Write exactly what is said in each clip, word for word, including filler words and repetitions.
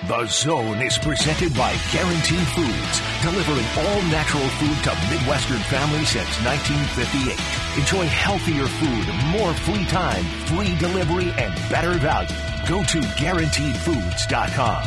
The Zone is presented by Guaranteed Foods, delivering all natural food to Midwestern families since nineteen fifty-eight. Enjoy healthier food, more free time, free delivery, and better value. Go to guaranteed foods dot com.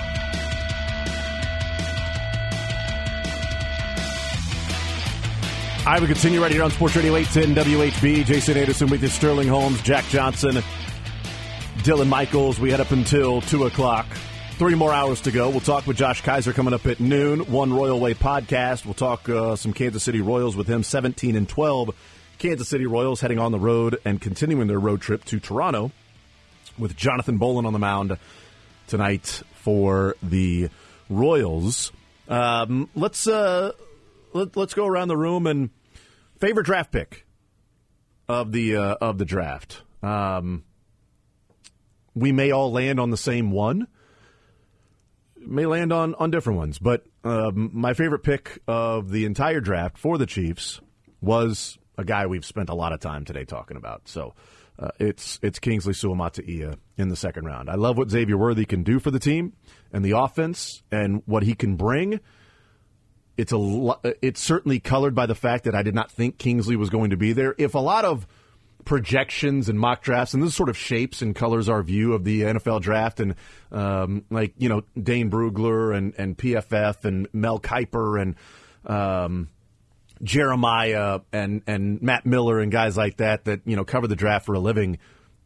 All right, we continue right here on Sports Radio eight ten W H B. Jason Anderson with you, Sterling Holmes, Jack Johnson, Dylan Michaels. We head up until two o'clock. Three more hours to go. We'll talk with Josh Kaiser coming up at noon. One Royal Way podcast. We'll talk uh, some Kansas City Royals with him, seventeen and twelve. Kansas City Royals heading on the road and continuing their road trip to Toronto with Jonathan Bolin on the mound tonight for the Royals. Um, let's... Uh, Let, let's go around the room and favorite draft pick of the uh, of the draft. Um, we may all land on the same one. May land on, on different ones, but um, my favorite pick of the entire draft for the Chiefs was a guy we've spent a lot of time today talking about. So uh, it's it's Kingsley Suamataia in the second round. I love what Xavier Worthy can do for the team and the offense and what he can bring. It's a it's certainly colored by the fact that I did not think Kingsley was going to be there. If a lot of projections and mock drafts, and this sort of shapes and colors our view of the N F L draft, and um, like, you know, Dane Brugler and, and P F F and Mel Kiper and um, Jeremiah and, and Matt Miller and guys like that that, you know, cover the draft for a living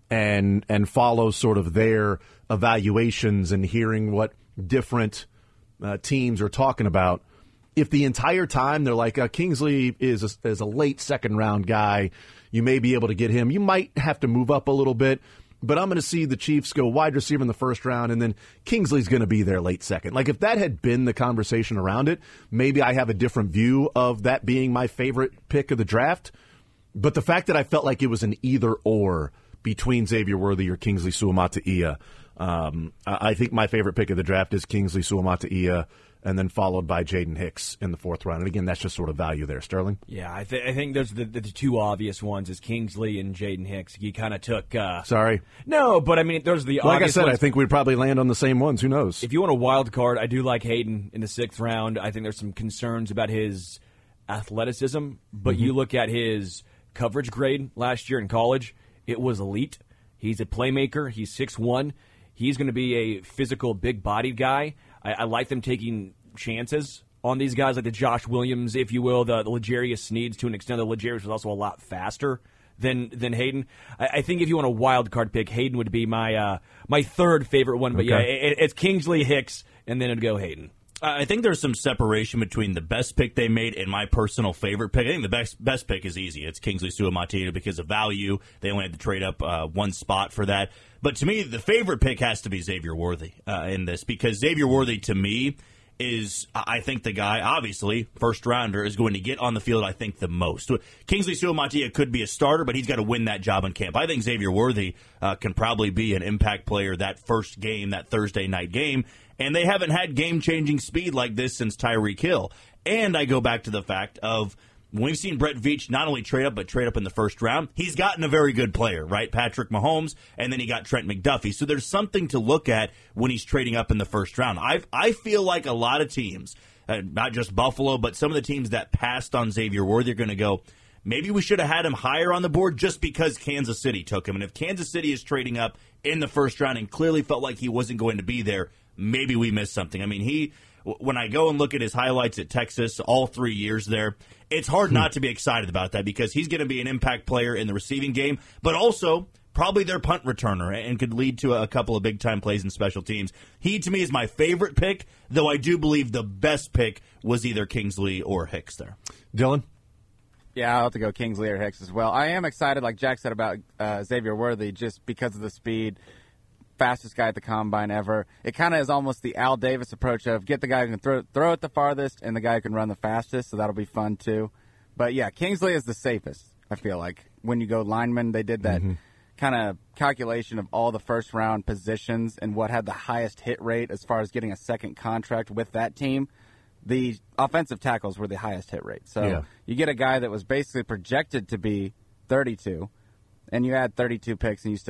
and and follow sort of their evaluations and hearing what different uh, teams are talking about. If the entire time they're like, uh, Kingsley is a, is a late second round guy, you may be able to get him. You might have to move up a little bit, but I'm going to see the Chiefs go wide receiver in the first round, and then Kingsley's going to be there late second. Like, if that had been the conversation around it, maybe I have a different view of that being my favorite pick of the draft. But the fact that I felt like it was an either or between Xavier Worthy or Kingsley Suamataia, um, I think my favorite pick of the draft is Kingsley Suamataia, and then followed by Jaden Hicks in the fourth round. And again, that's just sort of value there. Sterling? Yeah, I, th- I think those are the, the two obvious ones is Kingsley and Jaden Hicks. You kind of took... Uh, Sorry. No, but I mean, those are the like obvious I said, ones. I think we'd probably land on the same ones. Who knows? If you want a wild card, I do like Hayden in the sixth round. I think there's some concerns about his athleticism, but mm-hmm. you look at his coverage grade last year in college, it was elite. He's a playmaker. He's six one. He's going to be a physical, big-bodied guy. I, I like them taking chances on these guys, like the Josh Williams, if you will, the, the L'Jarius Sneeds to an extent. The L'Jarius was also a lot faster than than Hayden. I, I think if you want a wild card pick, Hayden would be my uh, my third favorite one. But okay. yeah, it, it's Kingsley, Hicks, and then it'd go Hayden. I think there's some separation between the best pick they made and my personal favorite pick. I think the best best pick is easy. It's Kingsley Suamataia because of value. They only had to trade up uh, one spot for that. But to me, the favorite pick has to be Xavier Worthy uh, in this, because Xavier Worthy, to me, is, I think, the guy, obviously, first rounder, is going to get on the field, I think, the most. Kingsley Suamataia could be a starter, but he's got to win that job in camp. I think Xavier Worthy uh, can probably be an impact player that first game, that Thursday night game, and they haven't had game-changing speed like this since Tyreek Hill. And I go back to the fact of, we've seen Brett Veach not only trade up, but trade up in the first round. He's gotten a very good player, right? Patrick Mahomes, and then he got Trent McDuffie. So there's something to look at when he's trading up in the first round. I I feel like a lot of teams, uh, not just Buffalo, but some of the teams that passed on Xavier Worthy are going to go, maybe we should have had him higher on the board just because Kansas City took him. And if Kansas City is trading up in the first round and clearly felt like he wasn't going to be there, maybe we missed something. I mean, he... When I go and look at his highlights at Texas, all three years there, it's hard not to be excited about that because he's going to be an impact player in the receiving game, but also probably their punt returner and could lead to a couple of big-time plays in special teams. He, to me, is my favorite pick, though I do believe the best pick was either Kingsley or Hicks there. Dylan? Yeah, I'll have to go Kingsley or Hicks as well. I am excited, like Jack said, about uh, Xavier Worthy just because of the speed. Fastest guy at the combine ever. It kind of is almost the Al Davis approach of get the guy who can throw, throw it the farthest and the guy who can run the fastest, so that'll be fun too. But yeah, Kingsley is the safest, I feel like. When you go lineman, they did that mm-hmm. kind of calculation of all the first round positions and what had the highest hit rate as far as getting a second contract with that team. The offensive tackles were the highest hit rate. So yeah. you get a guy that was basically projected to be thirty-two, and you add thirty-two picks and you still get him.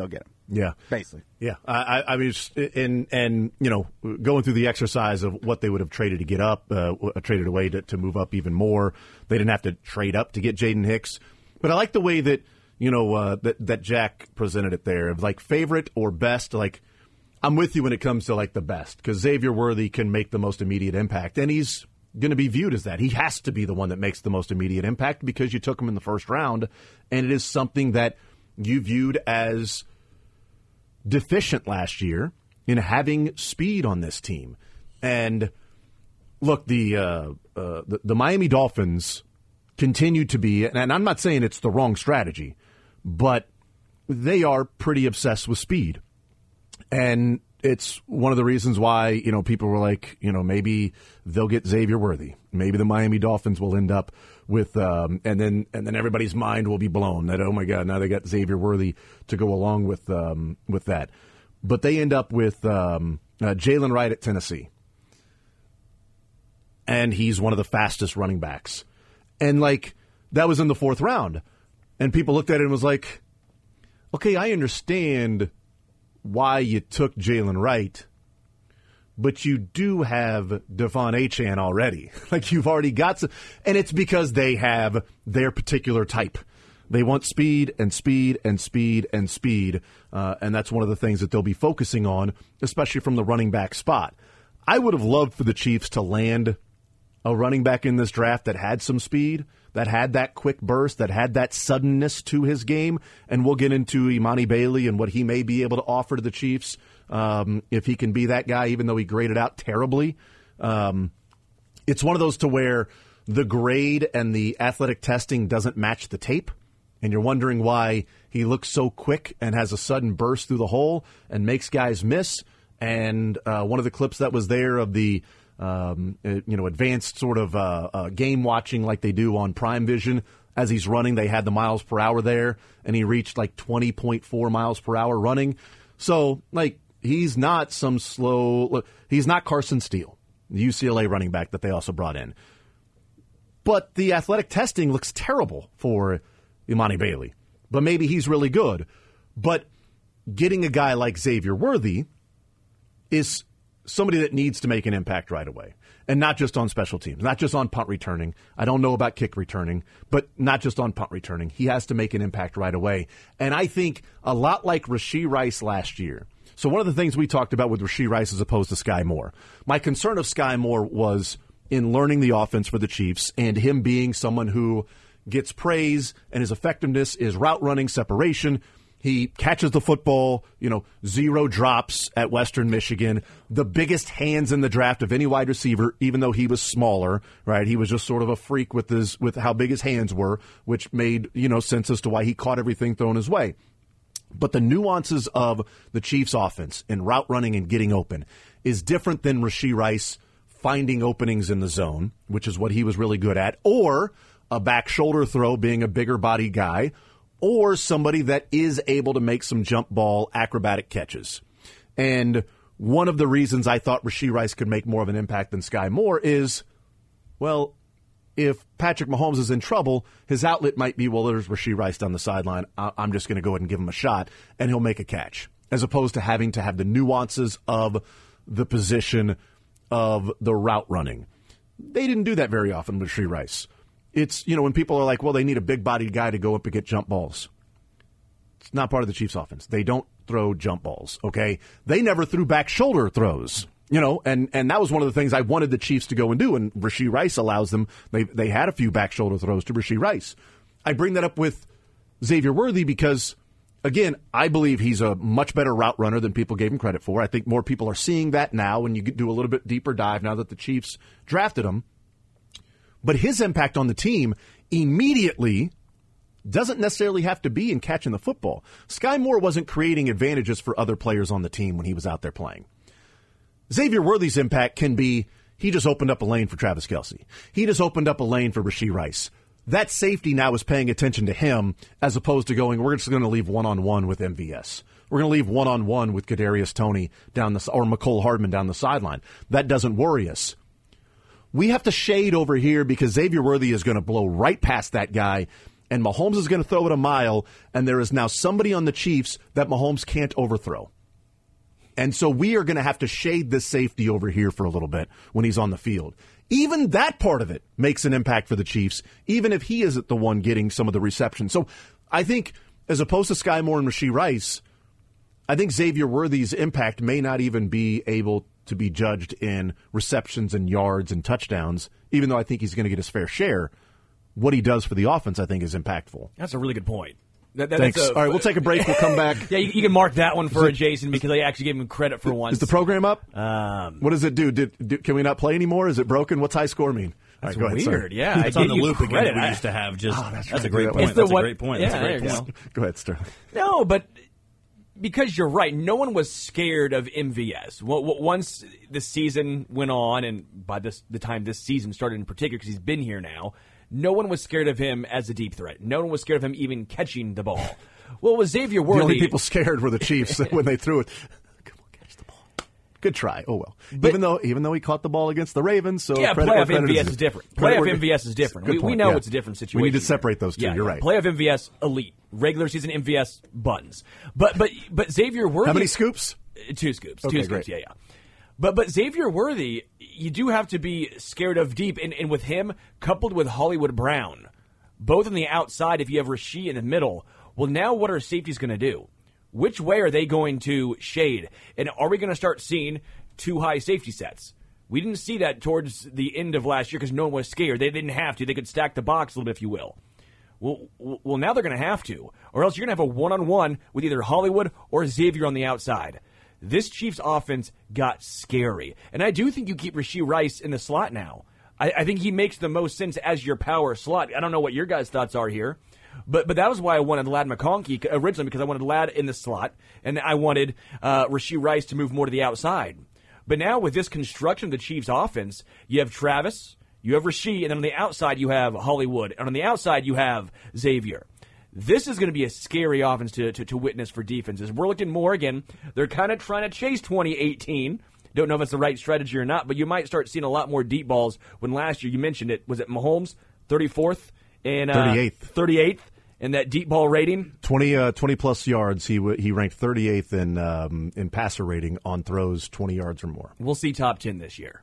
Yeah, basically. Yeah, I, I mean, and and you know, going through the exercise of what they would have traded to get up, uh, traded away to, to move up even more. They didn't have to trade up to get Jaden Hicks, but I like the way that you know uh, that that Jack presented it there of like favorite or best. Like, I'm with you when it comes to like the best because Xavier Worthy can make the most immediate impact, and he's going to be viewed as that. He has to be the one that makes the most immediate impact because you took him in the first round, and it is something that you viewed as deficient last year in having speed on this team. And look, the uh, uh, the, the Miami Dolphins continue to be, and I'm not saying it's the wrong strategy, but they are pretty obsessed with speed. And it's one of the reasons why, you know, people were like, you know, maybe they'll get Xavier Worthy. Maybe the Miami Dolphins will end up with, um, and then and then everybody's mind will be blown that, oh, my God, now they got Xavier Worthy to go along with um, with that. But they end up with um, uh, Jalen Wright at Tennessee. And he's one of the fastest running backs. And, like, that was in the fourth round. And people looked at it and was like, okay, I understand why you took Jalen Wright, but you do have Devon Achane already. Like, you've already got some, and it's because they have their particular type. They want speed and speed and speed and speed, uh, and that's one of the things that they'll be focusing on, especially from the running back spot. I would have loved for the Chiefs to land a running back in this draft that had some speed, that had that quick burst, that had that suddenness to his game, and we'll get into Imani Bailey and what he may be able to offer to the Chiefs um, if he can be that guy, even though he graded out terribly. Um, it's one of those to where the grade and the athletic testing doesn't match the tape, and you're wondering why he looks so quick and has a sudden burst through the hole and makes guys miss. And uh, one of the clips that was there of the Um, you know, advanced sort of uh, uh, game watching like they do on Prime Vision. As he's running, they had the miles per hour there, and he reached like twenty point four miles per hour running. So, like, he's not some slow, he's not Carson Steele, the U C L A running back that they also brought in. But the athletic testing looks terrible for Imani Bailey. But maybe he's really good. But getting a guy like Xavier Worthy is somebody that needs to make an impact right away. And not just on special teams, not just on punt returning. I don't know about kick returning, but not just on punt returning. He has to make an impact right away. And I think a lot like Rashee Rice last year. So one of the things we talked about with Rashee Rice as opposed to Sky Moore. My concern of Sky Moore was in learning the offense for the Chiefs and him being someone who gets praise and his effectiveness is route running, separation. He catches the football, you know, zero drops at Western Michigan. The biggest hands in the draft of any wide receiver, even though he was smaller, right? He was just sort of a freak with his with how big his hands were, which made, you know, sense as to why he caught everything thrown his way. But the nuances of the Chiefs' offense in route running and getting open is different than Rashee Rice finding openings in the zone, which is what he was really good at, or a back shoulder throw being a bigger body guy, or somebody that is able to make some jump ball acrobatic catches. And one of the reasons I thought Rashee Rice could make more of an impact than Sky Moore is, well, if Patrick Mahomes is in trouble, his outlet might be, well, there's Rashee Rice down the sideline. I'm just going to go ahead and give him a shot, and he'll make a catch, as opposed to having to have the nuances of the position of the route running. They didn't do that very often with Rashee Rice. It's, you know, when people are like, well, they need a big-bodied guy to go up and get jump balls. It's not part of the Chiefs' offense. They don't throw jump balls, okay? They never threw back shoulder throws, you know, and, and that was one of the things I wanted the Chiefs to go and do, and Rashee Rice allows them. They they had a few back shoulder throws to Rashee Rice. I bring that up with Xavier Worthy because, again, I believe he's a much better route runner than people gave him credit for. I think more people are seeing that now when you do a little bit deeper dive now that the Chiefs drafted him. But his impact on the team immediately doesn't necessarily have to be in catching the football. Sky Moore wasn't creating advantages for other players on the team when he was out there playing. Xavier Worthy's impact can be he just opened up a lane for Travis Kelce. He just opened up a lane for Rashee Rice. That safety now is paying attention to him as opposed to going, we're just going to leave one-on-one with M V S. We're going to leave one-on-one with Kadarius Toney down the or Mecole Hardman down the sideline. That doesn't worry us. We have to shade over here because Xavier Worthy is going to blow right past that guy and Mahomes is going to throw it a mile, and there is now somebody on the Chiefs that Mahomes can't overthrow. And so we are going to have to shade this safety over here for a little bit when he's on the field. Even that part of it makes an impact for the Chiefs, even if he isn't the one getting some of the reception. So I think, as opposed to Sky Moore and Rashee Rice, I think Xavier Worthy's impact may not even be able to be judged in receptions and yards and touchdowns, even though I think he's going to get his fair share. What he does for the offense, I think, is impactful. That's a really good point. That, that, Thanks. A, All right, we'll take a break. We'll come back. Yeah, you, you can mark that one for Jason because I actually gave him credit for once. Is the program up? Um, what does it do? Did, do? Can we not play anymore? Is it broken? What's high score mean? That's All right, go ahead, weird. sorry. Yeah, it's I on the you loop credit. again. We I, used to have just. Oh, that's that's right. a great That point. was- That's a one- great point. yeah, That's a great there you point. Go ahead, Sterling. No, but because you're right, no one was scared of M V S. Well, well, once the season went on, and by this the time this season started in particular, because he's been here now, no one was scared of him as a deep threat. No one was scared of him even catching the ball. Well, with Xavier Worthy, The only people scared were the Chiefs when they threw it. Come on, catch the ball. Good try. Oh well. But- even though even though he caught the ball against the Ravens, so yeah, credit where playoff M credit V S is different. credit Playoff where- M V S is different. Good We, we point, know yeah. it's a different situation. We need to here. separate those two. Yeah, You're yeah. right. Playoff M V S, elite. Regular season M V S, buttons. But but but Xavier Worthy. How many scoops? Two scoops. Okay, two scoops. great. Yeah, yeah. But but Xavier Worthy, you do have to be scared of deep, and, and with him coupled with Hollywood Brown, both on the outside. If you have Rashee in the middle, well, now what are safeties going to do? Which way are they going to shade? And are we going to start seeing two high safety sets? We didn't see that towards the end of last year because no one was scared. They didn't have to. They could stack the box a little bit, if you will. Well, well, now they're going to have to, or else you're going to have a one-on-one with either Hollywood or Xavier on the outside. This Chiefs offense got scary, and I do think you keep Rashee Rice in the slot now. I, I think he makes the most sense as your power slot. I don't know what your guys' thoughts are here, but but that was why I wanted Ladd McConkey originally, because I wanted Ladd in the slot, and I wanted uh, Rashee Rice to move more to the outside. But now with this construction of the Chiefs offense, you have Travis, you have Rashee, and then on the outside you have Hollywood, and on the outside you have Xavier. This is going to be a scary offense to, to, to witness for defenses. We're looking more, again, they're kind of trying to chase twenty eighteen. Don't know if it's the right strategy or not, but you might start seeing a lot more deep balls when last year, you mentioned it, was it Mahomes, thirty-fourth? And, uh, thirty-eighth. thirty-eighth in that deep ball rating. twenty, uh, twenty plus yards. He w- he ranked thirty-eighth in um, in passer rating on throws twenty yards or more. We'll see top ten this year.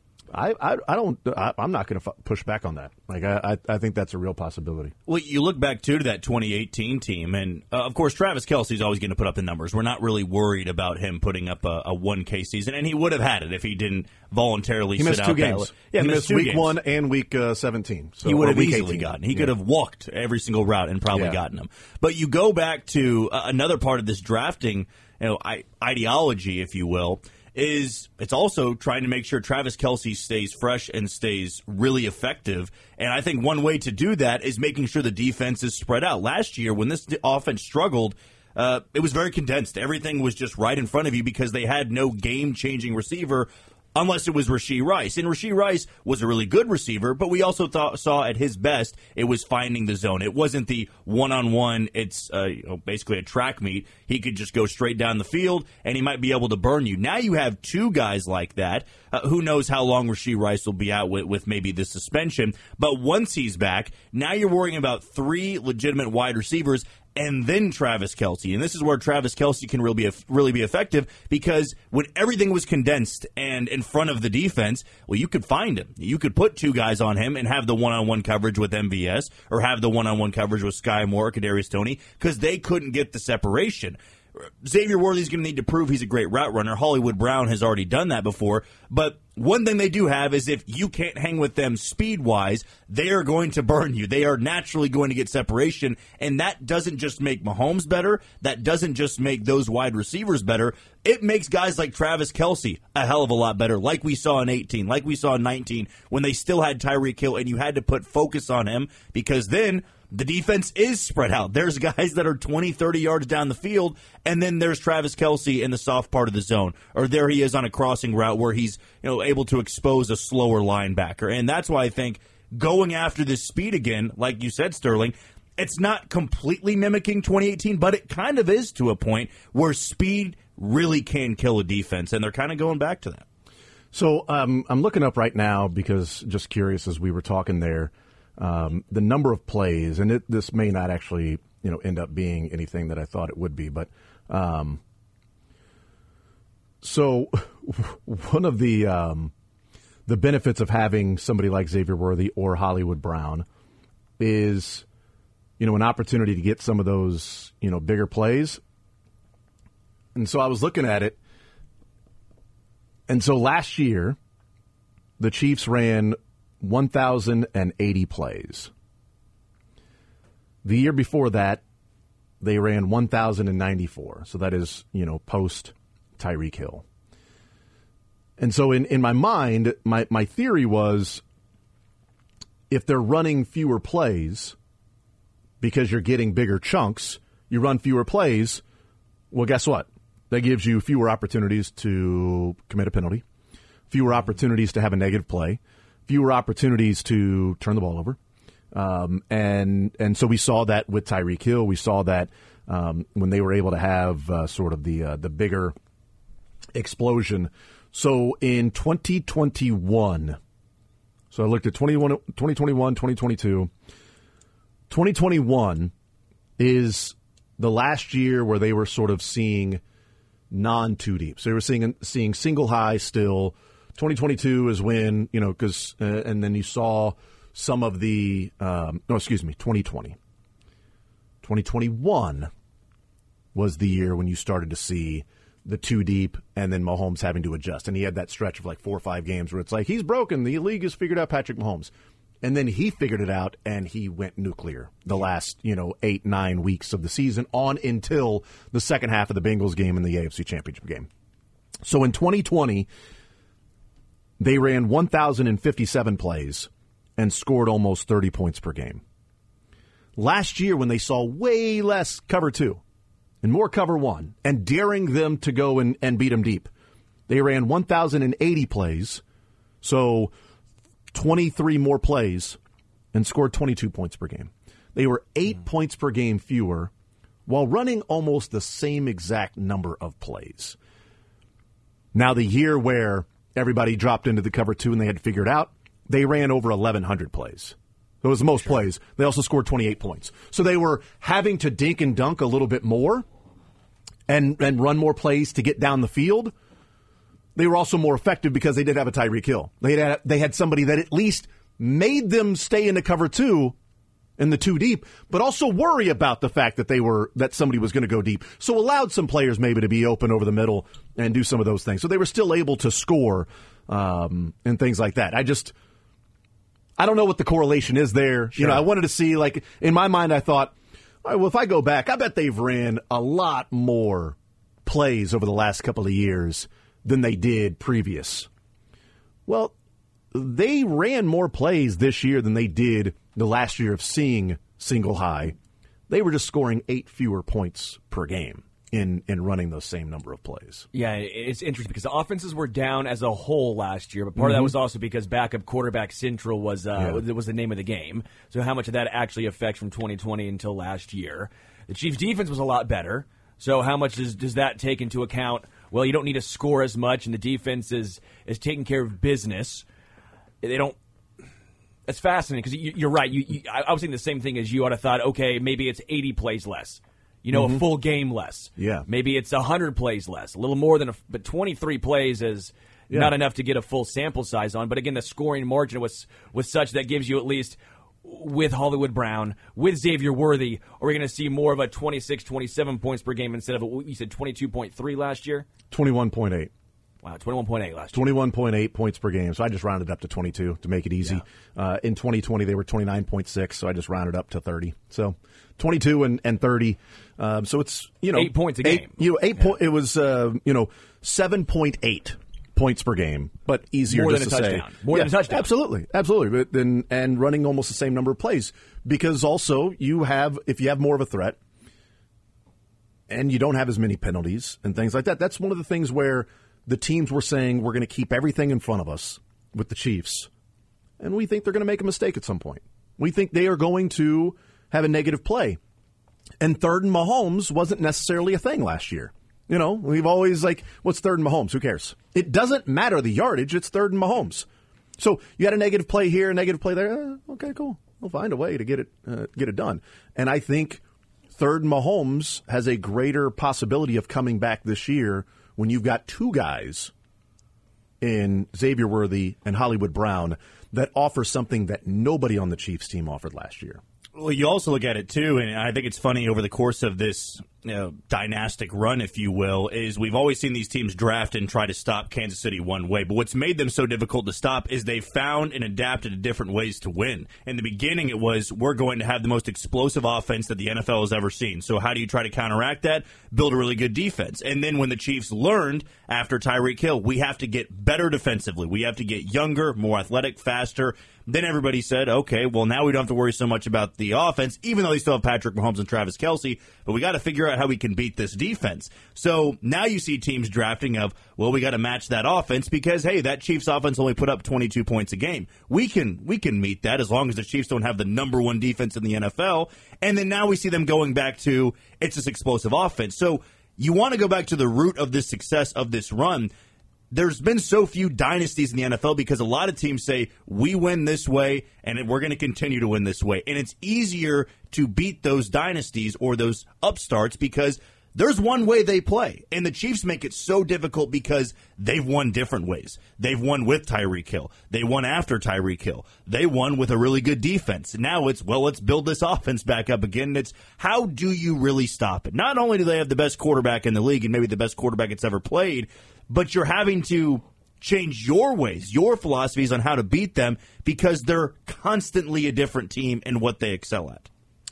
I I, I don't. I, I'm not going to f- push back on that. Like I, I I think that's a real possibility. Well, you look back, too, to that twenty eighteen team, and, uh, of course, Travis Kelce's always going to put up the numbers. We're not really worried about him putting up a, a one K season, and he would have had it if he didn't voluntarily He sit missed out two that- games. Yeah, he missed missed two week games. one and week uh, seventeen. So, He would or have week easily eighteen. gotten. He Yeah. could have walked every single route and probably Yeah. gotten them. But you go back to uh, another part of this drafting, you know, I, ideology, if you will, is it's also trying to make sure Travis Kelce stays fresh and stays really effective. And I think one way to do that is making sure the defense is spread out. Last year, when this offense struggled, uh, it was very condensed. Everything was just right in front of you because they had no game-changing receiver unless it was Rashee Rice. And Rashee Rice was a really good receiver, but we also thought, saw at his best, it was finding the zone. It wasn't the one-on-one, it's uh, you know, basically a track meet. He could just go straight down the field, and he might be able to burn you. Now you have two guys like that. Uh, who knows how long Rashee Rice will be out with, with maybe the suspension. But once he's back, now you're worrying about three legitimate wide receivers and then Travis Kelce. And this is where Travis Kelce can really be really be effective, because when everything was condensed and in front of the defense, well, you could find him. You could put two guys on him and have the one-on-one coverage with M V S or have the one-on-one coverage with Sky Moore or Kadarius Toney, because they couldn't get the separation. Xavier Worthy's going to need to prove he's a great route runner. Hollywood Brown has already done that before. But one thing they do have is if you can't hang with them speed-wise, they are going to burn you. They are naturally going to get separation, and that doesn't just make Mahomes better. That doesn't just make those wide receivers better. It makes guys like Travis Kelce a hell of a lot better, like we saw in eighteen, like we saw in nineteen, when they still had Tyreek Hill, and you had to put focus on him, because then the defense is spread out. There's guys that are twenty, thirty yards down the field, and then there's Travis Kelce in the soft part of the zone. Or there he is on a crossing route where he's, you know, able to expose a slower linebacker. And that's why I think going after this speed again, like you said, Sterling, it's not completely mimicking twenty eighteen, but it kind of is to a point where speed really can kill a defense, and they're kind of going back to that. So um, I'm looking up right now because just curious as we were talking there. um, the number of plays, and it, this may not actually, you know, end up being anything that I thought it would be, but um, so one of the um, the benefits of having somebody like Xavier Worthy or Hollywood Brown is, you know, an opportunity to get some of those, you know, bigger plays. And so I was looking at it. And so last year, the Chiefs ran one thousand eighty plays. The year before that, they ran one thousand ninety-four. So that is, you know, post Tyreek Hill. And so in, in my mind, my, my theory was, if they're running fewer plays because you're getting bigger chunks, you run fewer plays, well, guess what? That gives you fewer opportunities to commit a penalty, fewer opportunities to have a negative play, fewer opportunities to turn the ball over. Um, and and so we saw that with Tyreek Hill. We saw that um, when they were able to have uh, sort of the uh, the bigger explosion. So in twenty twenty-one, so I looked at twenty twenty-one, twenty twenty-two. twenty twenty-one is the last year where they were sort of seeing non-two deep. So they were seeing seeing single high still. twenty twenty-two is when, you know, because, uh, and then you saw some of the, um, no, excuse me, twenty twenty. twenty twenty-one was the year when you started to see the two deep and then Mahomes having to adjust. And he had that stretch of like four or five games where it's like, he's broken. The league has figured out Patrick Mahomes. And then he figured it out, and he went nuclear the last, you know, eight, nine weeks of the season on until the second half of the Bengals game in the A F C Championship game. So in twenty twenty, they ran one thousand fifty-seven plays and scored almost thirty points per game. Last year, when they saw way less cover two and more cover one and daring them to go and, and beat them deep, they ran one thousand eighty plays. So twenty-three more plays and scored twenty-two points per game. They were eight mm. points per game fewer while running almost the same exact number of plays. Now, the year where everybody dropped into the cover two and they had to figure it out, they ran over eleven hundred plays. So it was the most sure. plays. They also scored twenty-eight points. So they were having to dink and dunk a little bit more and, and run more plays to get down the field. They were also more effective because they did have a Tyreek Hill. They had they had somebody that at least made them stay in the cover two in the two deep, but also worry about the fact that they were that somebody was going to go deep. So allowed some players maybe to be open over the middle and do some of those things. So they were still able to score um, and things like that. I just I don't know what the correlation is there. Sure. You know, I wanted to see, like, in my mind, I thought, all right, well, if I go back, I bet they've ran a lot more plays over the last couple of years than they did previous. Well, they ran more plays this year than they did the last year of seeing single high. They were just scoring eight fewer points per game in, in running those same number of plays. Yeah, it's interesting because the offenses were down as a whole last year, but part mm-hmm. of that was also because backup quarterback central was uh, yeah. was the name of the game. So how much of that actually affects from twenty twenty until last year? The Chiefs' defense was a lot better. So how much does, does that take into account? Well, you don't need to score as much, and the defense is, is taking care of business. They don't. It's fascinating because you, you're right. You, you, I, I was thinking the same thing as you. I'd have thought, okay, maybe it's eighty plays less. You know, mm-hmm. a full game less. Yeah. Maybe it's one hundred plays less, a little more than a. But twenty-three plays is yeah. not enough to get a full sample size on. But again, the scoring margin was was such that gives you at least, with Hollywood Brown, with Xavier Worthy, are we going to see more of a twenty-six, twenty-seven points per game instead of, a, you said twenty-two point three last year? twenty-one point eight. Wow, twenty-one point eight last year. twenty-one point eight points per game. So I just rounded up to twenty-two to make it easy. Yeah. Uh, in twenty twenty, they were twenty-nine point six, so I just rounded up to thirty. So twenty-two and, and thirty. Um, so it's, you know. Eight points a eight, game. You know, eight yeah. po- it was, uh, you know, seven point eight points per game, but easier More just than a to touchdown. say. More yeah, than a touchdown. Absolutely. Absolutely. But then, and running almost the same number of plays. Because also, you have, if you have more of a threat, and you don't have as many penalties and things like that, that's one of the things where the teams were saying, we're going to keep everything in front of us with the Chiefs, and we think they're going to make a mistake at some point. We think they are going to have a negative play. And third and Mahomes wasn't necessarily a thing last year. You know, we've always like, what's third and Mahomes? Who cares? It doesn't matter the yardage. It's third and Mahomes. So you had a negative play here, a negative play there. Eh, okay, cool. they'll find a way to get it uh, get it done. And I think third Mahomes has a greater possibility of coming back this year when you've got two guys in Xavier Worthy and Hollywood Brown that offer something that nobody on the Chiefs team offered last year. Well, you also look at it, too, and I think it's funny over the course of this you know, dynastic run, if you will, is we've always seen these teams draft and try to stop Kansas City one way. But what's made them so difficult to stop is they've found and adapted to different ways to win. In the beginning, it was, we're going to have the most explosive offense that the N F L has ever seen. So how do you try to counteract that? Build a really good defense. And then when the Chiefs learned after Tyreek Hill, we have to get better defensively. We have to get younger, more athletic, faster. Then everybody said, okay, well, now we don't have to worry so much about the offense, even though they still have Patrick Mahomes and Travis Kelce, but we got to figure out how we can beat this defense. So now you see teams drafting of, well, we got to match that offense because, hey, that Chiefs offense only put up twenty-two points a game. We can we can meet that as long as the Chiefs don't have the number one defense in the N F L. And then now we see them going back to, it's this explosive offense. So you want to go back to the root of this success of this run. There's been so few dynasties in the N F L because a lot of teams say, we win this way, and we're going to continue to win this way. And it's easier to beat those dynasties or those upstarts because there's one way they play. And the Chiefs make it so difficult because they've won different ways. They've won with Tyreek Hill. They won after Tyreek Hill. They won with a really good defense. Now it's, well, let's build this offense back up again. And it's, how do you really stop it? Not only do they have the best quarterback in the league and maybe the best quarterback it's ever played, but you're having to change your ways, your philosophies on how to beat them because they're constantly a different team in what they excel at.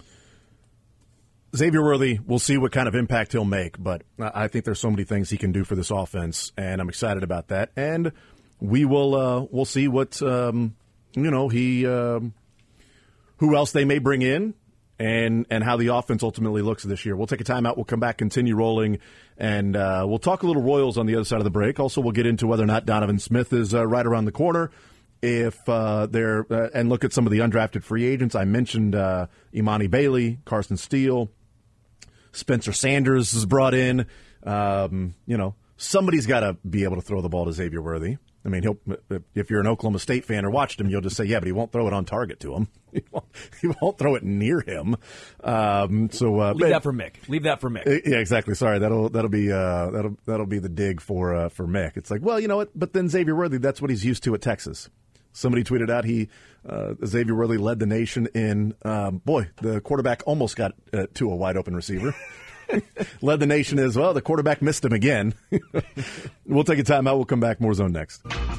Xavier Worthy, we'll see what kind of impact he'll make, but I think there's so many things he can do for this offense, and I'm excited about that. And we will uh, we'll see what um, you know he um, who else they may bring in. And and how the offense ultimately looks this year. We'll take a timeout. We'll come back, continue rolling, and uh, we'll talk a little Royals on the other side of the break. Also, we'll get into whether or not Donovan Smith is uh, right around the corner. If uh, they're uh, and look at some of the undrafted free agents. I mentioned uh, Imani Bailey, Carson Steele, Spencer Sanders is brought in. Um, you know, somebody's got to be able to throw the ball to Xavier Worthy. I mean, he'll, if you're an Oklahoma State fan or watched him, you'll just say, yeah, but he won't throw it on target to him. He won't, he won't throw it near him. Um, so uh, leave but, that for Mick. Leave that for Mick. Yeah, exactly. Sorry, that'll that'll be uh, that'll that'll be the dig for uh, for Mick. It's like, well, you know what? But then Xavier Worthy, that's what he's used to at Texas. Somebody tweeted out he uh, Xavier Worthy led the nation in. Um, boy, the quarterback almost got uh, to a wide open receiver. Led the nation as well. The quarterback missed him again. We'll take a timeout. We'll come back. More Zone next.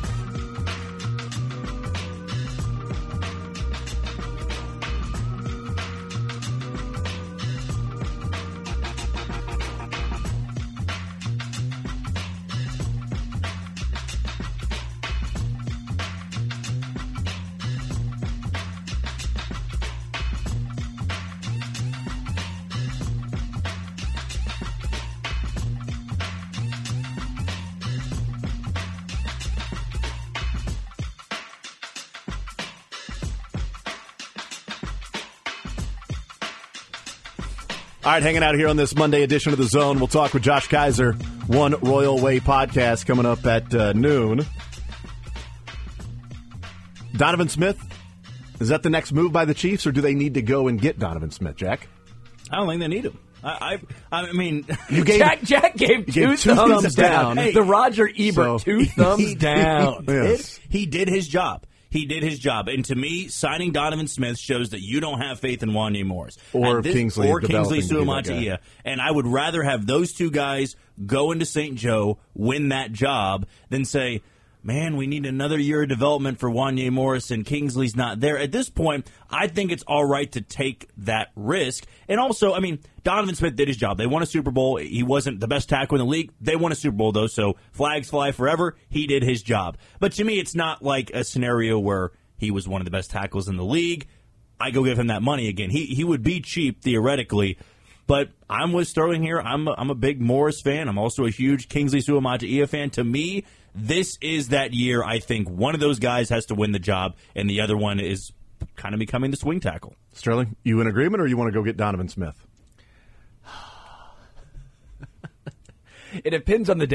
All right, hanging out here on this Monday edition of The Zone. We'll talk with Josh Kaiser, One Royal Way podcast coming up at uh, noon. Donovan Smith, is that the next move by the Chiefs, or do they need to go and get Donovan Smith, Jack? I don't think they need him. I I, I mean, you gave, Jack Jack gave, two, gave two thumbs, thumbs down. down. Hey, the Roger Ebert, so, two thumbs he, down. He did, yes. he did his job. He did his job. And to me, signing Donovan Smith shows that you don't have faith in Wanye Morris. Or this, Kingsley. Or Kingsley Suamataia. And I would rather have those two guys go into Saint Joe, win that job, than say, man, we need another year of development for Wanye Morris and Kingsley's not there. At this point, I think it's all right to take that risk. And also, I mean, Donovan Smith did his job. They won a Super Bowl. He wasn't the best tackle in the league. They won a Super Bowl, though, so flags fly forever. He did his job. But to me, it's not like a scenario where he was one of the best tackles in the league. I go give him that money again. He he would be cheap, theoretically. But I'm with Sterling here. I'm a, I'm a big Morris fan. I'm also a huge Kingsley Suamataia fan. To me, this is that year. I think one of those guys has to win the job, and the other one is kind of becoming the swing tackle. Sterling, you in agreement, or you want to go get Donovan Smith? It depends on the day.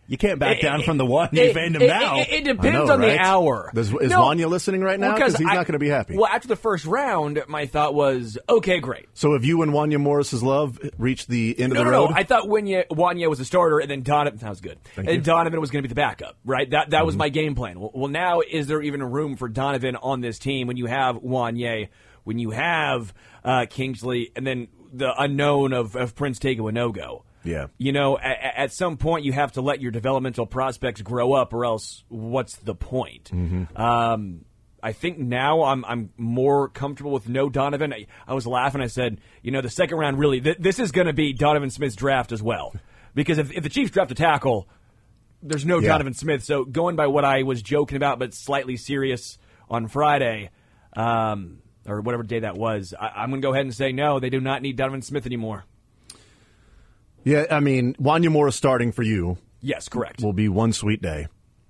You can't back It- down it- from the one. it- You fandom it- now. It, it I depends know, on right? the hour. Does, is No, Wanya listening right now? well, Because he's I- not going to be happy. Well, after the first round, my thought was, okay, great. So have you and Wanya Morris's love reached the end No, of the no, road? no. I thought Wanya, Wanya was a starter, and then Donovan. That was good. Thank and you. Donovan was going to be the backup, right? That that was Mm-hmm. my game plan. Well, well, now is there even room for Donovan on this team when you have Wanya, when you have uh, Kingsley, and then the unknown of, of Prince Tagovailoa? Yeah. You know, at, at some point you have to let your developmental prospects grow up, or else what's the point? Mm-hmm. Um, I think now I'm I'm more comfortable with no Donovan. I, I was laughing. I said, you know, the second round really, th- this is going to be Donovan Smith's draft as well. Because if, if the Chiefs draft a tackle, there's no Yeah. Donovan Smith. So going by what I was joking about, but slightly serious on Friday, um, or whatever day that was, I, I'm going to go ahead and say no, they do not need Donovan Smith anymore. Yeah, I mean, Wanya Morris starting for you Yes, correct. will be one sweet day.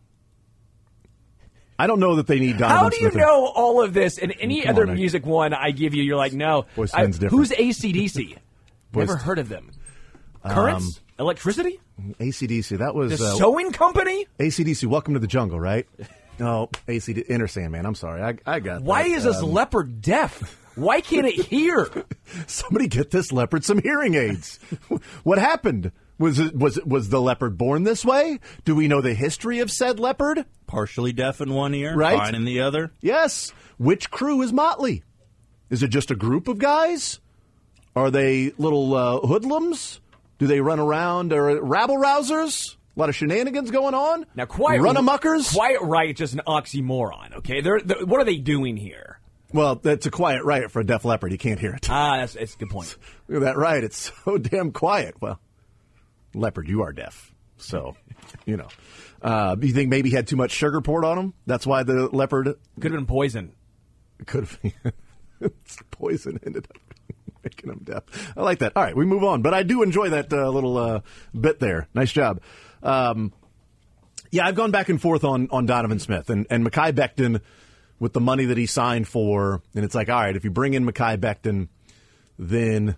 I don't know that they need Donovan How do you Smith. know all of this? And any Come other on, I- music one I give you, you're like, no. Boyz I- II Men's different. who's A C D C? Boyz- Never heard of them. Currents? Electricity? A C D C, that was The uh, sewing company? A C D C, Welcome to the Jungle, right? No, A C D C, Inner Sandman, I'm sorry. I, I got Why that. is this Um, leopard deaf? Why can't it hear? Somebody get this leopard some hearing aids. What happened? Was it was it, was the leopard born this way? Do we know the history of said leopard? Partially deaf in one ear, Right. fine in the other. Yes. Which crew is Motley? Is it just a group of guys? Are they little uh, hoodlums? Do they run around? Or rabble rousers? A lot of shenanigans going on? Now, quiet Run-amuckers? Quiet Riot is just an oxymoron, okay? They're, they're, what are they doing here? Well, that's a quiet riot for a deaf leopard. You can't hear it. Ah, that's, that's a good point. Look at that riot. It's so damn quiet. Well, leopard, you are deaf. So, you know. Uh, you think maybe he had too much sugar poured on him? That's why the leopard Could have been poison. could have been. It's poison ended up making him deaf. I like that. All right, we move on. But I do enjoy that uh, little uh, bit there. Nice job. Um, yeah, I've gone back and forth on, on Donovan Smith and, and Mekhi Becton with the money that he signed for. And it's like, all right, if you bring in Mekhi Becton, then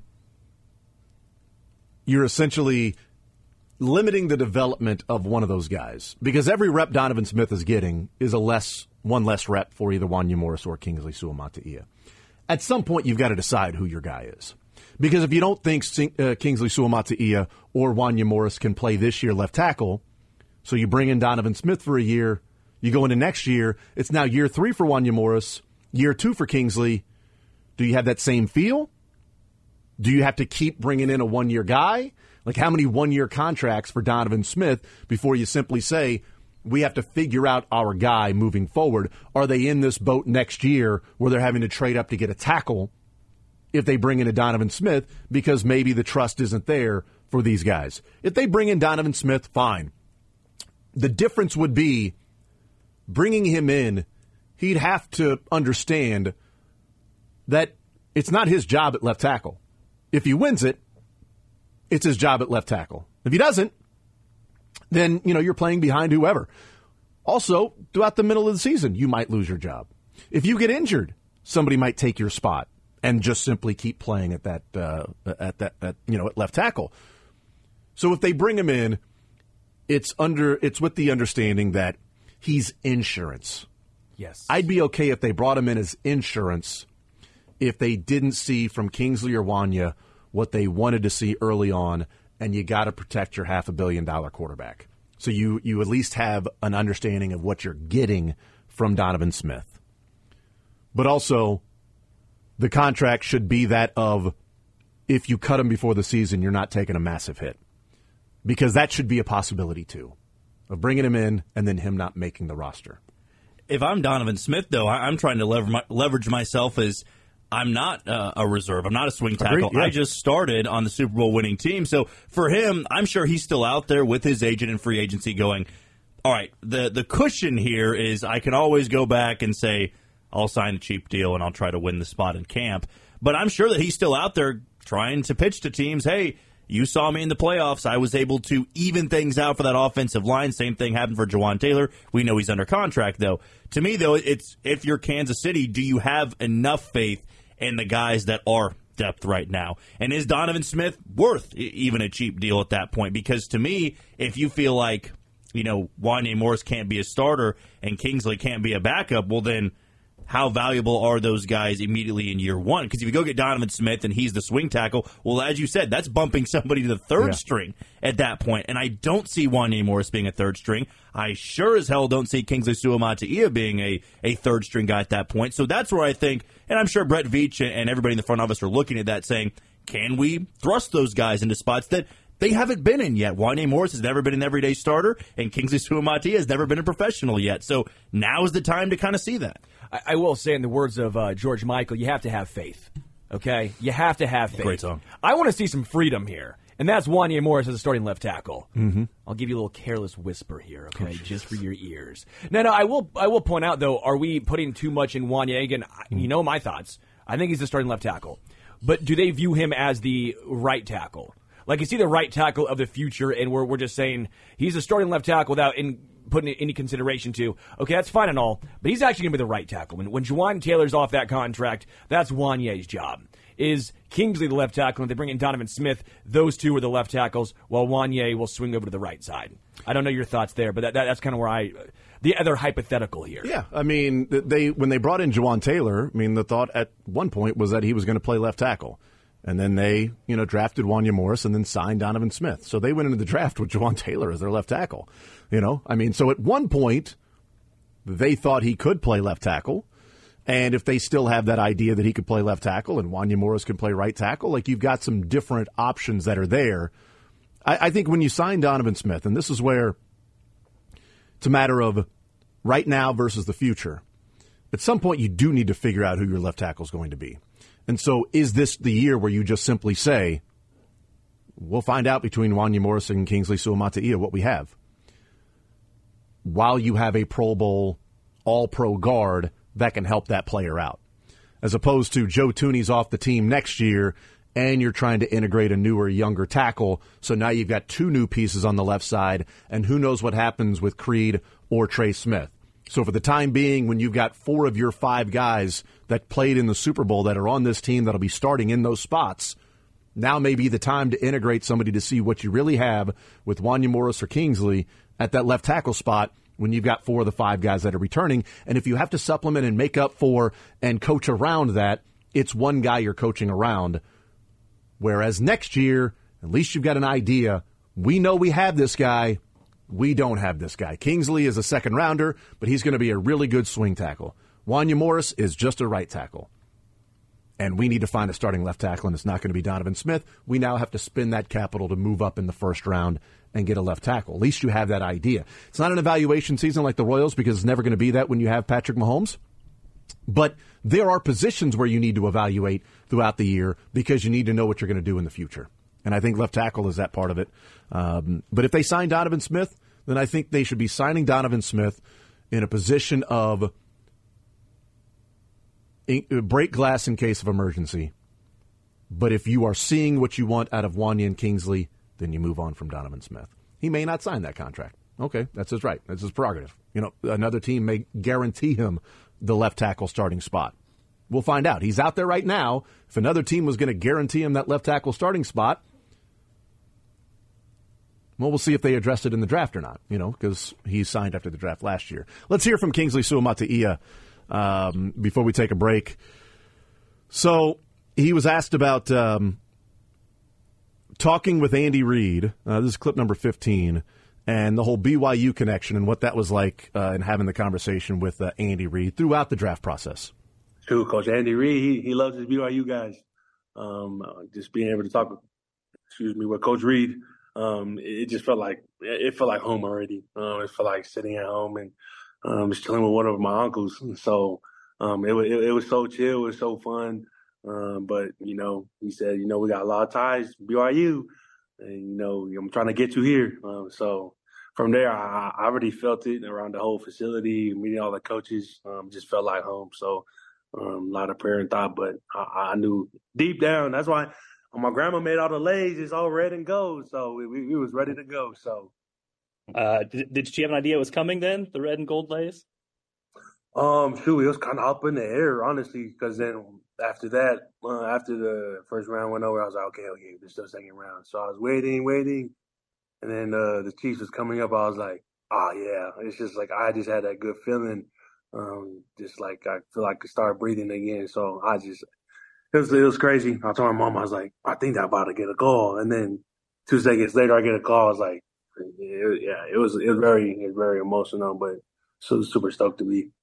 you're essentially limiting the development of one of those guys. Because every rep Donovan Smith is getting is a less one less rep for either Wanya Morris or Kingsley Suamataia. At some point, you've got to decide who your guy is. Because if you don't think uh, Kingsley Suamataia or Wanya Morris can play this year left tackle, so you bring in Donovan Smith for a year, you go into next year, it's now year three for Wanya Morris, year two for Kingsley. Do you have that same feel? Do you have to keep bringing in a one-year guy? Like, how many one-year contracts for Donovan Smith before you simply say, we have to figure out our guy moving forward? Are they in this boat next year where they're having to trade up to get a tackle if they bring in a Donovan Smith because maybe the trust isn't there for these guys? If they bring in Donovan Smith, fine. The difference would be bringing him in, he'd have to understand that it's not his job at left tackle. If he wins it, it's his job at left tackle. If he doesn't, then, you know, you're playing behind whoever. Also, throughout the middle of the season, you might lose your job. If you get injured, somebody might take your spot and just simply keep playing at that, uh, at that, at, you know, at left tackle. So if they bring him in, it's under, it's with the understanding that he's insurance. Yes. I'd be okay if they brought him in as insurance if they didn't see from Kingsley or Wanya what they wanted to see early on, and you got to protect your half a billion dollar quarterback. So you, you at least have an understanding of what you're getting from Donovan Smith. But also, the contract should be that of if you cut him before the season, you're not taking a massive hit. Because that should be a possibility, too, of bringing him in and then him not making the roster. If I'm Donovan Smith, though, I- I'm trying to lever- my- leverage myself as I'm not uh, a reserve. I'm not a swing tackle. Agreed, yeah. I just started on the Super Bowl winning team. So for him, I'm sure he's still out there with his agent and free agency going, all right, the, the cushion here is I can always go back and say, I'll sign a cheap deal and I'll try to win the spot in camp. But I'm sure that he's still out there trying to pitch to teams, hey, you saw me in the playoffs. I was able to even things out for that offensive line. Same thing happened for Jawan Taylor. We know he's under contract, though. To me, though, it's if you're Kansas City, do you have enough faith in the guys that are depth right now? And is Donovan Smith worth even a cheap deal at that point? Because to me, if you feel like you know, Wanya Morris can't be a starter and Kingsley can't be a backup, well then how valuable are those guys immediately in year one? Because if you go get Donovan Smith and he's the swing tackle, well, as you said, that's bumping somebody to the third yeah. string at that point. And I don't see Wanya Morris being a third string. I sure as hell don't see Kingsley Suamataia being a, a third string guy at that point. So that's where I think, and I'm sure Brett Veach and everybody in the front office are looking at that saying, can we thrust those guys into spots that they haven't been in yet? Wanya Morris has never been an everyday starter, and Kingsley Suamataia has never been a professional yet. So now is the time to kind of see that. I, I will say, in the words of uh, George Michael, you have to have faith. Okay? You have to have faith. Great song. I want to see some freedom here, and that's Wanya Morris as a starting left tackle. Mm-hmm. I'll give you a little careless whisper here, okay, oh, just for your ears. No, no, I will I will point out, though, are we putting too much in Wanya? Again, mm-hmm. you know my thoughts. I think he's the starting left tackle. But do they view him as the right tackle? Like, is he the right tackle of the future, and we're, we're just saying he's a starting left tackle without in, putting any consideration to, okay, that's fine and all, but he's actually going to be the right tackle. When, when Juwan Taylor's off that contract, that's Wanya's job. Is Kingsley the left tackle, and they bring in Donovan Smith, those two are the left tackles, while Wanya will swing over to the right side. I don't know your thoughts there, but that, that, that's kind of where I... The other hypothetical here. Yeah, I mean, they when they brought in Juwan Taylor, I mean, the thought at one point was that he was going to play left tackle. And then they, you know, drafted Wanya Morris and then signed Donovan Smith. So they went into the draft with Juwan Taylor as their left tackle. You know, I mean, so at one point, they thought he could play left tackle. And if they still have that idea that he could play left tackle and Wanya Morris can play right tackle, like you've got some different options that are there. I, I think when you sign Donovan Smith, and this is where it's a matter of right now versus the future, at some point you do need to figure out who your left tackle is going to be. And so is this the year where you just simply say, we'll find out between Wanya Morris and Kingsley Suamataia what we have, while you have a Pro Bowl, all-pro guard that can help that player out, as opposed to Joe Thuney's off the team next year and you're trying to integrate a newer, younger tackle. So now you've got two new pieces on the left side, and who knows what happens with Creed or Trey Smith. So for the time being, when you've got four of your five guys that played in the Super Bowl that are on this team that'll be starting in those spots, now may be the time to integrate somebody to see what you really have with Wanya Morris or Kingsley at that left tackle spot when you've got four of the five guys that are returning. And if you have to supplement and make up for and coach around that, it's one guy you're coaching around. Whereas next year, at least you've got an idea. We know we have this guy. We don't have this guy. Kingsley is a second rounder, but he's going to be a really good swing tackle. Wanya Morris is just a right tackle. And we need to find a starting left tackle, and it's not going to be Donovan Smith. We now have to spend that capital to move up in the first round and get a left tackle. At least you have that idea. It's not an evaluation season like the Royals, because it's never going to be that when you have Patrick Mahomes. But there are positions where you need to evaluate throughout the year because you need to know what you're going to do in the future. And I think left tackle is that part of it. Um, but if they sign Donovan Smith, then I think they should be signing Donovan Smith in a position of break glass in case of emergency. But if you are seeing what you want out of Wanya and Kingsley, then you move on from Donovan Smith. He may not sign that contract. Okay, that's his right. That's his prerogative. You know, another team may guarantee him the left tackle starting spot. We'll find out. He's out there right now. If another team was going to guarantee him that left tackle starting spot, well, we'll see if they addressed it in the draft or not, you know, because he signed after the draft last year. Let's hear from Kingsley Suamataia um, before we take a break. So he was asked about um, talking with Andy Reid. Uh, this is clip number fifteen. And the whole B Y U connection and what that was like uh, in having the conversation with uh, Andy Reid throughout the draft process. True, Coach Andy Reid, he, he loves his B Y U guys. Um, just being able to talk, excuse me, with Coach Reid, um, it, it just felt like it felt like home already. Um, it felt like sitting at home and um, just chilling with one of my uncles. So um, it, it it was so chill, it was so fun. Um, but you know, he said, you know, we got a lot of ties, B Y U. And, you know, I'm trying to get you here. Um, so from there, I, I already felt it around the whole facility, meeting all the coaches, um, just felt like home. So um, a lot of prayer and thought, but I, I knew deep down, that's why when my grandma made all the leis, it's all red and gold. So we, we, we was ready to go. So, uh, did, did she have an idea it was coming then, the red and gold leis? Um, shoot, it was kind of up in the air, honestly, because then after that, uh, after the first round went over, I was like, okay, okay, this is the second round. So I was waiting, waiting, and then uh, the Chiefs was coming up. I was like, oh yeah, it's just like I just had that good feeling, um, just like I feel like I could start breathing again. So I just it was it was crazy. I told my mom, I was like, I think I'm about to get a call, and then two seconds later I get a call. I was like, yeah, yeah it was it was very it was very emotional, but so super stoked to be.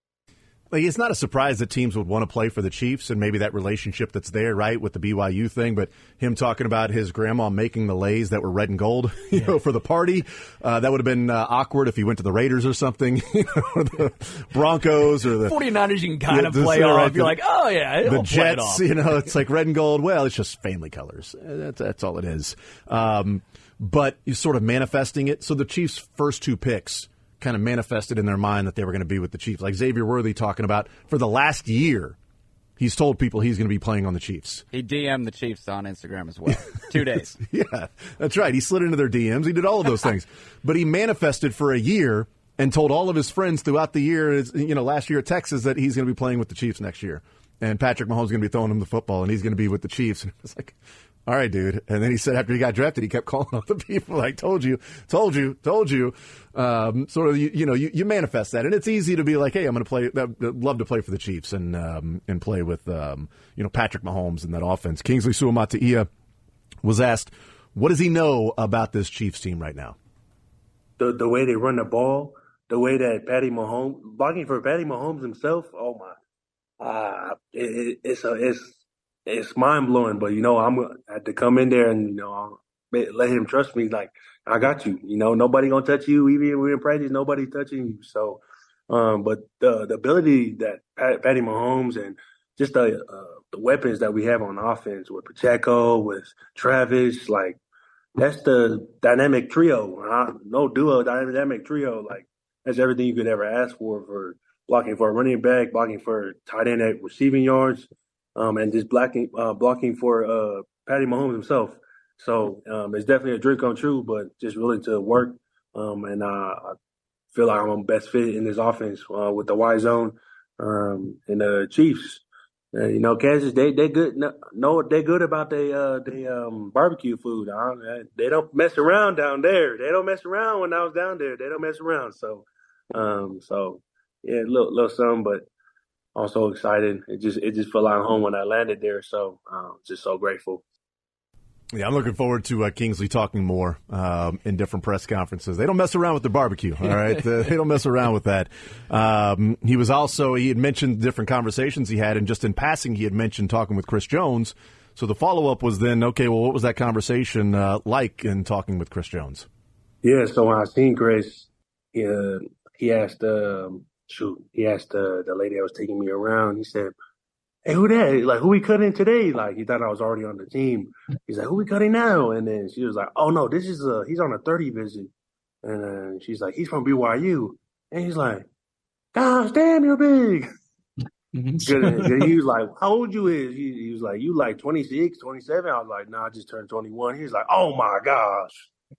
Like, it's not a surprise that teams would want to play for the Chiefs and maybe that relationship that's there, right, with the B Y U thing. But him talking about his grandma making the Lays that were red and gold, you yeah. know, for the party, uh, that would have been uh, awkward if he went to the Raiders or something, you know, or the Broncos or the forty-niners. You can kind yeah, of play off. Right, You're the, like, oh yeah, the Jets. You know, it's like red and gold. Well, it's just family colors. That's that's all it is. Um, but you're sort of manifesting it. So the Chiefs' first two picks kind of manifested in their mind that they were going to be with the Chiefs. Like Xavier Worthy talking about for the last year, he's told people he's going to be playing on the Chiefs. He D M'd the Chiefs on Instagram as well. Two days. Yeah, that's right. He slid into their D Ms. He did all of those things. But he manifested for a year and told all of his friends throughout the year, you know, last year at Texas, that he's going to be playing with the Chiefs next year. And Patrick Mahomes is going to be throwing him the football, and he's going to be with the Chiefs. And it's like, all right, dude. And then he said after he got drafted, he kept calling all the people like, told you, told you, told you. Um, sort of, you, you know, you, you manifest that. And it's easy to be like, hey, I'm going to play, I'd love to play for the Chiefs and um, and play with, um, you know, Patrick Mahomes in that offense. Kingsley Suamataia was asked, what does he know about this Chiefs team right now? The the way they run the ball, the way that Patty Mahomes, blocking for Patty Mahomes himself, oh my. Uh, it, it's a, it's, it's mind blowing, but you know, I'm gonna have to come in there and, you know, let him trust me. Like, I got you, you know, nobody gonna touch you. Even if we're in practice, nobody's touching you. So, um, but the, the ability that Pat, Patty Mahomes and just the, uh, the weapons that we have on offense with Pacheco, with Travis, like, that's the dynamic trio. Uh, no duo, dynamic trio. Like, that's everything you could ever ask for, for, blocking for a running back, blocking for tight end at receiving yards, um, and just blocking uh, blocking for uh, Patty Mahomes himself. So um, it's definitely a dream come true, but just willing to work. Um, and uh, I feel like I'm best fit in this offense uh, with the Y zone um, and the Chiefs. Uh, you know, Kansas, they they good. No, no they good about they uh, they um, barbecue food. Huh? They don't mess around down there. They don't mess around when I was down there. They don't mess around. So, um, so. Yeah, a little, little something, but also excited. It just it just felt like home when I landed there, so um, just so grateful. Yeah, I'm looking forward to uh, Kingsley talking more um, in different press conferences. They don't mess around with the barbecue, all right? uh, they don't mess around with that. Um, he was also, he had mentioned different conversations he had, and just in passing, he had mentioned talking with Chris Jones. So the follow-up was then, okay, well, what was that conversation uh, like in talking with Chris Jones? Yeah, so when I seen Chris, he, uh, he asked um, – Shoot, he asked the the lady that was taking me around. He said, "Hey, who that? Like, who we cutting today?" Like, he thought I was already on the team. He's like, "Who we cutting now?" And then she was like, "Oh no, this is a he's on a thirty visit." And uh, she's like, "He's from B Y U." And he's like, "Gosh, damn, you're big." And he was like, "How old you is?" He, he was like, "You like twenty-six, twenty-seven?" I was like, "No, nah, I just turned twenty-one." He was like, "Oh my gosh."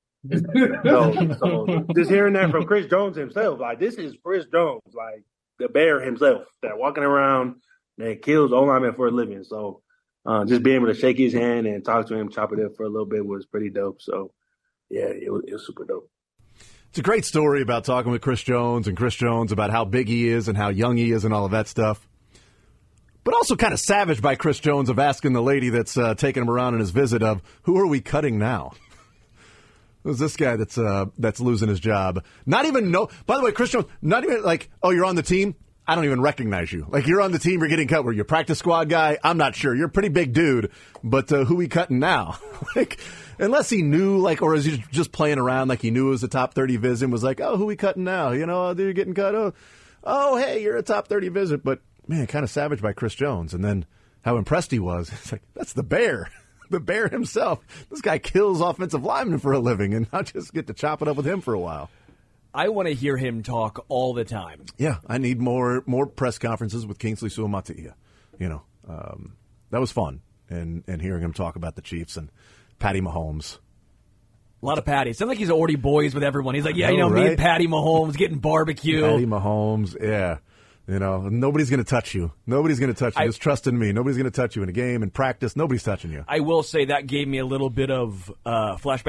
so, so just hearing that from Chris Jones himself, like this is Chris Jones, like the bear himself, that walking around that kills O linemen for a living. So uh, just being able to shake his hand and talk to him, chop it up for a little bit was pretty dope. So yeah, it was, it was super dope. It's a great story about talking with Chris Jones and Chris Jones about how big he is and how young he is and all of that stuff. But also kind of savage by Chris Jones of asking the lady that's uh, taking him around in his visit of, who are we cutting now? Who's this guy that's uh, that's losing his job? Not even know. By the way, Chris Jones, not even like, oh, you're on the team? I don't even recognize you. Like, you're on the team, you're getting cut. Were you a practice squad guy? I'm not sure. You're a pretty big dude, but uh, who we cutting now? Like, unless he knew, like, or is he just playing around like he knew it was a top thirty visit and was like, oh, who we cutting now? You know, oh, you're getting cut. Oh, oh, hey, you're a top thirty visit. But, man, kind of savage by Chris Jones. And then how impressed he was. It's like, that's the bear. The bear himself. This guy kills offensive linemen for a living, and I just get to chop it up with him for a while. I want to hear him talk all the time. Yeah, I need more more press conferences with Kingsley Suamataia. You know, um, that was fun, and and hearing him talk about the Chiefs and Patty Mahomes. A lot of Patty. Sounds like he's already boys with everyone. He's like, yeah, know, you know, right? me and Patty Mahomes getting barbecue. Patty Mahomes, yeah. You know, nobody's going to touch you. Nobody's going to touch you. I, Just trust in me. Nobody's going to touch you in a game, in practice. Nobody's touching you. I will say that gave me a little bit of uh, flashback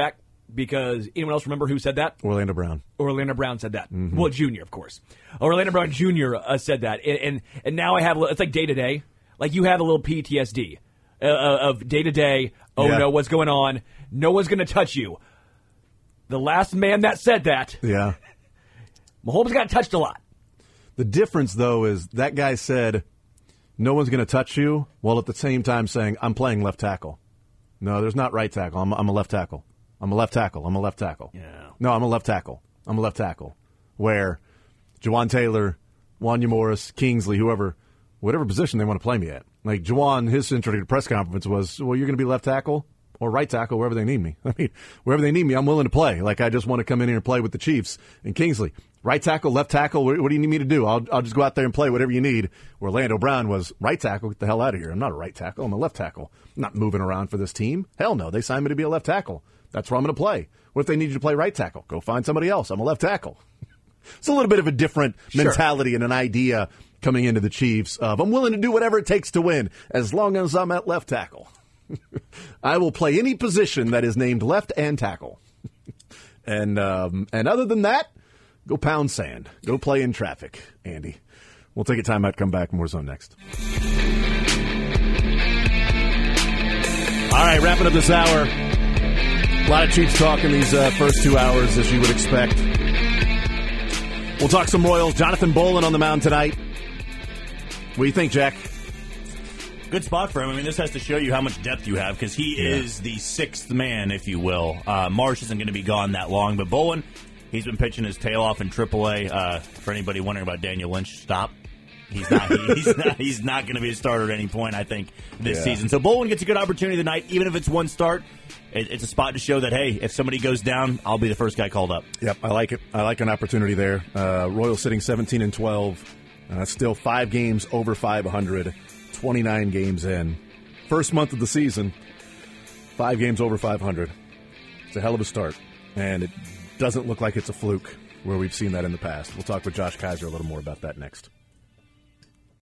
because anyone else remember who said that? Orlando Brown. Orlando Brown said that. Mm-hmm. Well, Junior, of course. Orlando Brown Junior Uh, said that. And, and and now I have, it's like day to day. Like you have a little P T S D uh, of day to day. Oh, Yeah. no, what's going on? No one's going to touch you. The last man that said that, Yeah. Mahomes got touched a lot. The difference, though, is that guy said, no one's going to touch you, while at the same time saying, I'm playing left tackle. No, there's not right tackle. I'm, I'm a left tackle. I'm a left tackle. I'm a left tackle. Yeah. No, I'm a left tackle. I'm a left tackle. Where Jawan Taylor, Wanya Morris, Kingsley, whoever, whatever position they want to play me at. Like, Jawan, his introductory press conference was, well, you're going to be left tackle or right tackle wherever they need me. I mean, wherever they need me, I'm willing to play. Like, I just want to come in here and play with the Chiefs. And Kingsley, right tackle, left tackle, what, what do you need me to do? I'll, I'll just go out there and play whatever you need. Orlando Brown was right tackle, get the hell out of here. I'm not a right tackle, I'm a left tackle. I'm not moving around for this team. Hell no, they signed me to be a left tackle. That's where I'm going to play. What if they need you to play right tackle? Go find somebody else. I'm a left tackle. It's a little bit of a different Sure. mentality and an idea coming into the Chiefs of I'm willing to do whatever it takes to win as long as I'm at left tackle. I will play any position that is named left and tackle. and um, and other than that, go pound sand. Go play in traffic, Andy. We'll take a time out, come back, more zone next. All right, wrapping up this hour. A lot of Chiefs talk in these uh, first two hours, as you would expect. We'll talk some Royals. Jonathan Bolin on the mound tonight. What do you think, Jack? Good spot for him. I mean, this has to show you how much depth you have because he Yeah. is the sixth man, if you will. Uh, Marsh isn't going to be gone that long, but Bolin, he's been pitching his tail off in triple A. Uh, for anybody wondering about Daniel Lynch, stop. He's not. He's not. He's not going to be a starter at any point, I think, this Yeah. season. So Bolin gets a good opportunity tonight, even if it's one start. It, it's a spot to show that hey, if somebody goes down, I'll be the first guy called up. Yep, I like it. I like an opportunity there. Uh, Royals sitting seventeen and twelve. Uh, still five games over five hundred. twenty-nine games in. First month of the season, five games over five hundred. It's a hell of a start. And it doesn't look like it's a fluke where we've seen that in the past. We'll talk with Josh Kaiser a little more about that next.